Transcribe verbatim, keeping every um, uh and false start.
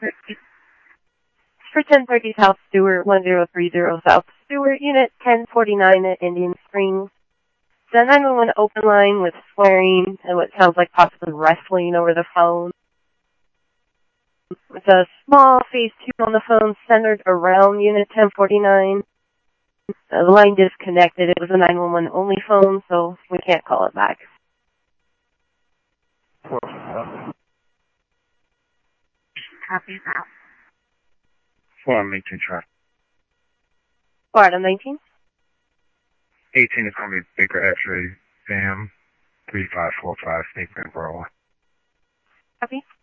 For ten thirty South Stewart, one zero three zero South Stewart, Unit ten forty-nine at Indian Springs. It's a nine one one open line with swearing and what sounds like possibly wrestling over the phone. It's a small phase two on the phone centered around Unit ten forty-nine. Uh, the line disconnected. It was a nine one one only phone, so we can't call it back. Copy that. Florida nineteen traffic. Florida nineteen? eighteen is going to be Baker X-ray, Sam, three five four five, Snake Bend, Broadway. Copy.